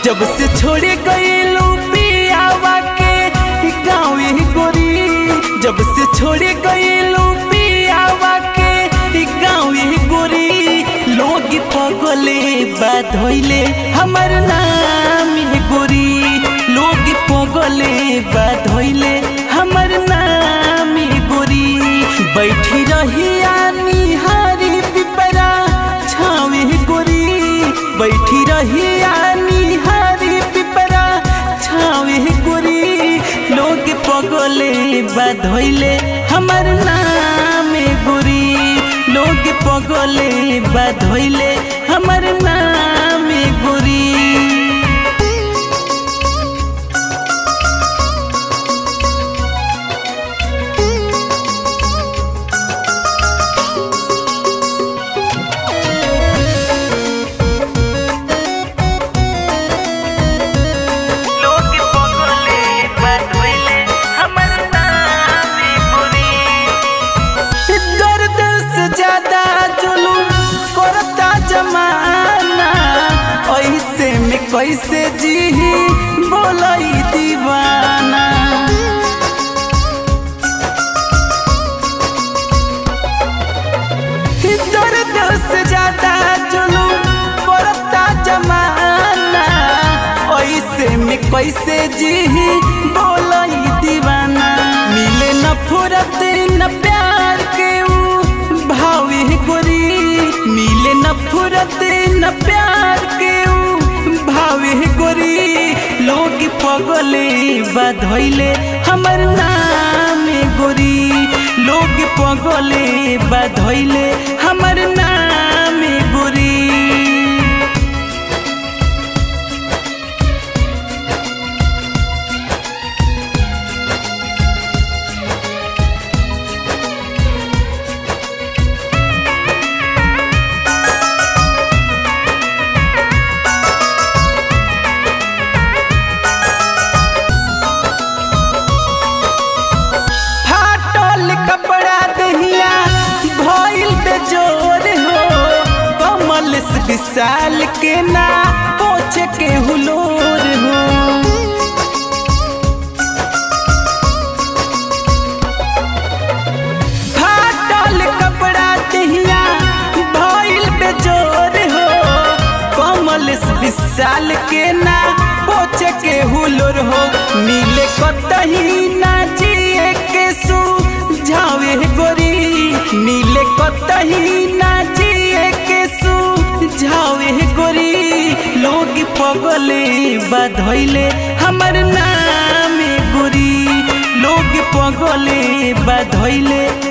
जब से छोड़े गईलू पियावा के गाँव गोरी, जब से छोड़े गईलू पियावा के गाँव गोरी, लोग पगले बात होइले हमर नाम गोरी, लोग पगले बात होइले हमर नाम गोरी। बैठी रही निहारी पिपरा छावे गोरी, बैठी रही निहारी पिपरा छावे गोरी, लोग पगले बात होइले हमर नाम गोरी, लोग पगले बात होइले हमर नाम गोरी। कैसे जी बोलाई दीवाना, दर्द से ज्यादा जुलूम करता जमाना, ऐसे में कैसे जी बोलाई दीवाना। मिले न फुरत न प्यार के भावी गोरी, मिले न फुरत न प्यार के भावे गोरी, लोग पगले बात होइले हमर नाम गोरी, लोग पगले बात होइले हमर नाम गोरी। विशाल के ना पोछे के हुलोर हो, फाटल कपड़ा दहिया भइल बेजोर हो, कमल विशाल के ना पोछे के हुलोर हो। मिले कतही ना जिए के सुझावे गोरी, मिले कतही ना जिए के झावे गोरी, लोग पगले बात होइले हमर नाम गोरी, लोग पगले बात होइले